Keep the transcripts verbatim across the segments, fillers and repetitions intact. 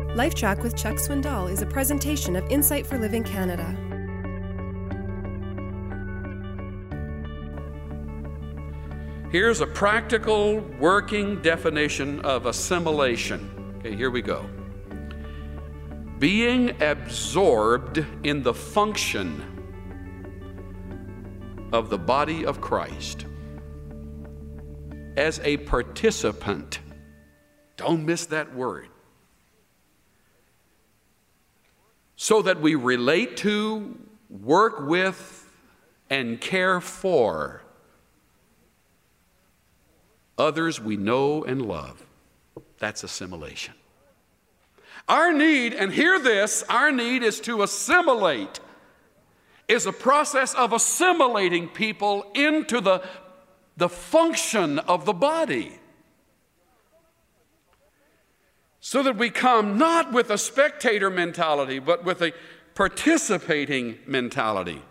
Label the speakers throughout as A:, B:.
A: LifeTrack with Chuck Swindoll is a presentation of Insight for Living Canada.
B: Here's a practical working definition of assimilation. Okay, here we go. Being absorbed in the function of the body of Christ as a participant. Don't miss that word. So that we relate to, work with, and care for others we know and love. That's assimilation. Our need, and hear this, our need is to assimilate, is a process of assimilating people into the, the function of the body. So that we come not with a spectator mentality, but with a participating mentality.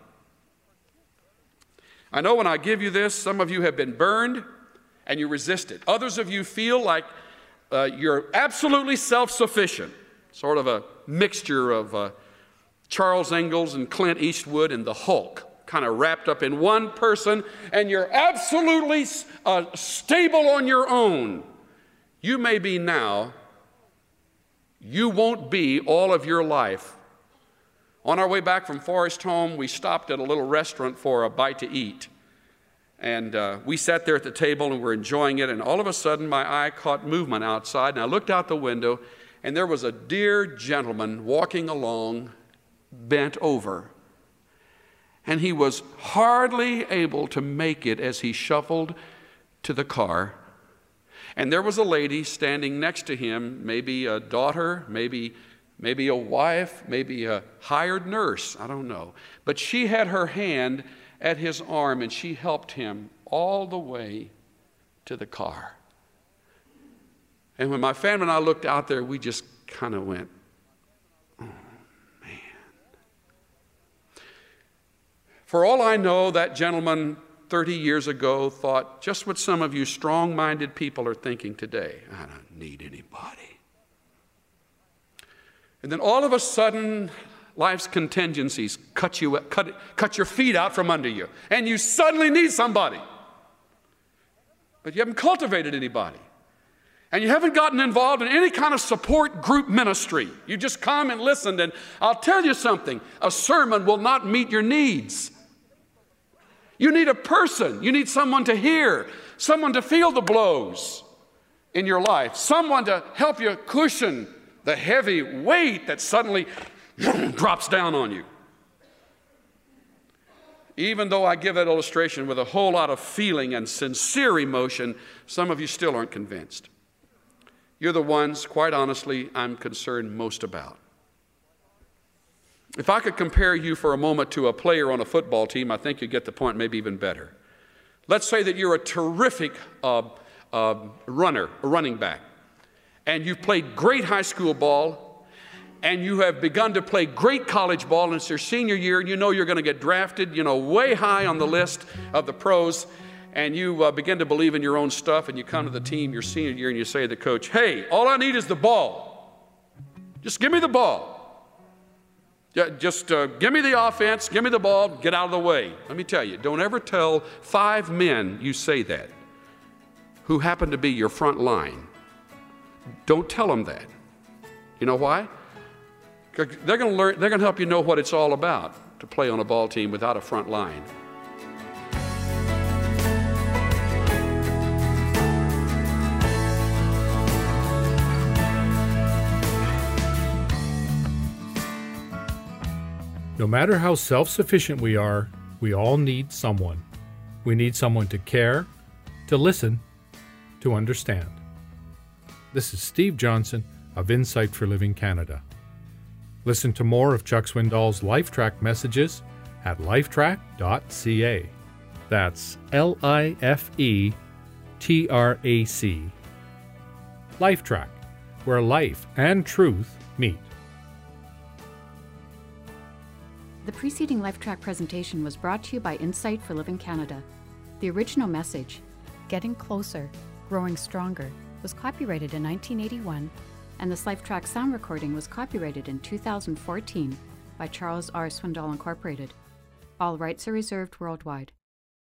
B: I know when I give you this, some of you have been burned and you resist it. Others of you feel like uh, you're absolutely self-sufficient, sort of a mixture of uh, Charles Ingalls and Clint Eastwood and the Hulk, kind of wrapped up in one person, and you're absolutely uh, stable on your own. You may be now. You won't be all of your life. On our way back from Forest Home, we stopped at a little restaurant for a bite to eat. And uh, we sat there at the table and were enjoying it, and all of a sudden my eye caught movement outside, and I looked out the window, and there was a dear gentleman walking along, bent over. And he was hardly able to make it as he shuffled to the car. And there was a lady standing next to him, maybe a daughter, maybe, maybe a wife, maybe a hired nurse, I don't know. But she had her hand at his arm, and she helped him all the way to the car. And when my family and I looked out there, we just kind of went, oh, man. For all I know, that gentleman thirty years ago thought just what some of you strong-minded people are thinking today. I don't need anybody. And then all of a sudden, life's contingencies cut you, cut, cut your feet out from under you, and you suddenly need somebody. But you haven't cultivated anybody. And you haven't gotten involved in any kind of support group ministry. You just come and listened, and I'll tell you something, a sermon will not meet your needs. You need a person. You need someone to hear, someone to feel the blows in your life, someone to help you cushion the heavy weight that suddenly drops down on you. Even though I give that illustration with a whole lot of feeling and sincere emotion, some of you still aren't convinced. You're the ones, quite honestly, I'm concerned most about. If I could compare you for a moment to a player on a football team, I think you'd get the point maybe even better. Let's say that you're a terrific uh, uh, runner, a running back, and you've played great high school ball, and you have begun to play great college ball, and it's your senior year, and you know you're going to get drafted, you know, way high on the list of the pros, and you uh, begin to believe in your own stuff, and you come to the team your senior year, and you say to the coach, hey, all I need is the ball. Just give me the ball. Just uh, give me the offense, give me the ball, get out of the way. Let me tell you, don't ever tell five men you say that who happen to be your front line. Don't tell them that. You know why? They're going to learn. They're going to help you know what it's all about to play on a ball team without a front line.
C: No matter how self-sufficient we are, we all need someone. We need someone to care, to listen, to understand. This is Steve Johnson of Insight for Living Canada. Listen to more of Chuck Swindoll's LifeTrack messages at lifetrack dot c a. That's L I F E T R A C. LifeTrack, where life and truth meet.
D: The preceding LifeTrack presentation was brought to you by Insight for Living Canada. The original message, Getting Closer, Growing Stronger, was copyrighted in nineteen eighty-one and this LifeTrack sound recording was copyrighted in two thousand fourteen by Charles R. Swindoll Incorporated. All rights are reserved worldwide.